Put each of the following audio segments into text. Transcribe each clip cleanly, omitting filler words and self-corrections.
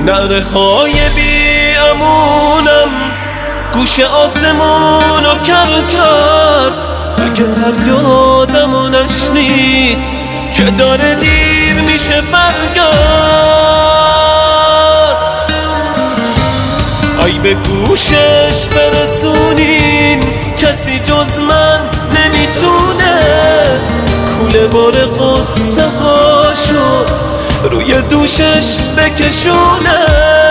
نعره های بی امونم گوش آسمونو کر کرد. اگه فریادمو نشنید که داره دیر میشه برگرد. ای به گوشش برسونین کسی جز من نمیتونه کوله بار قصه هاشو روی دوشش بکشونه.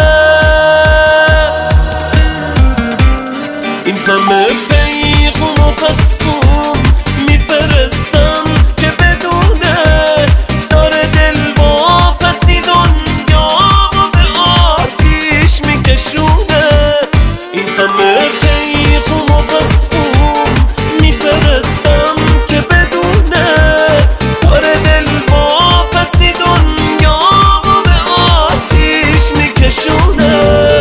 این همه پیغام و پسخون میفرستم که بدونه داره دل واپسی دنیا رو به آتیش میکشونه. این همه پیغام و پسخون میفرستم که بدونه داره دل واپسی دنیا رو به آتیش میکشونه.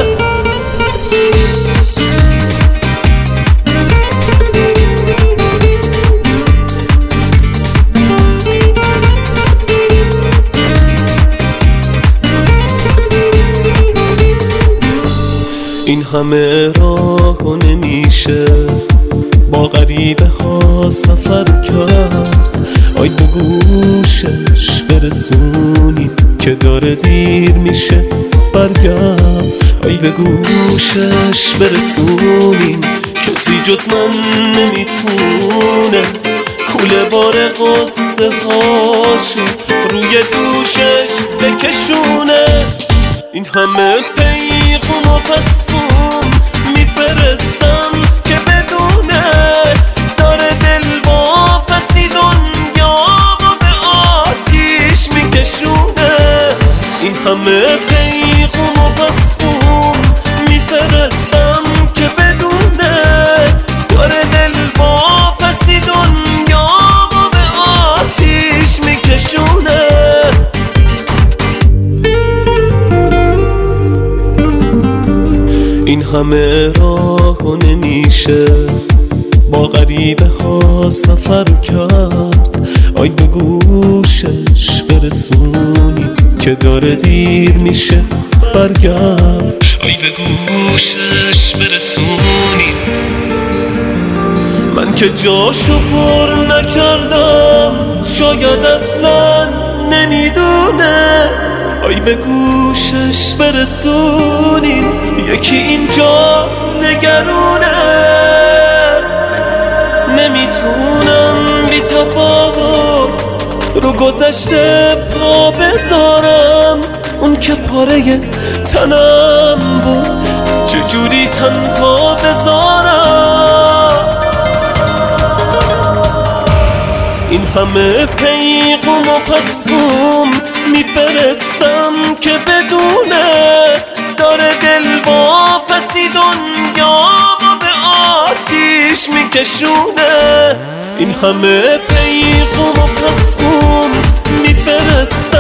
این همه راهو نمیشه با غریبه ها سفر کرد. آی به گوشش برسونی که داره دیر میشه برگرد. آی به گوشش برسونی کسی جز من نمیتونه کوله بار قصه هاشو روی دوشش بکشونه. این همه پیغام و پسخون میفرستم که بدونه داره دل واپسی دنیا رو به آتیش میکشونه. این همه پیغام و پسخون میفرستم که بدونه داره دل واپسی دنیا رو به آتیش میکشونه. این همه راهو نمیشه با غریبه ها سفر کرد. آی به گوشش برسونی که داره دیر میشه برگرد. آی به گوشش برسونی من که جاشو پر نکردم شاید اصلا نمیدونه. آی به گوشش برسونین یکی اینجا نگرونه. نمیتونم بی تفاوت رو گذشته پا بذارم. اون که پاره تنم بود چجوری تنها بذارم. این همه پیغام و پسخون میفرستم که بدونه داره دل واپسی دنیا رو به آتیش میکشونه. این همه پیغام و پسخون میفرستم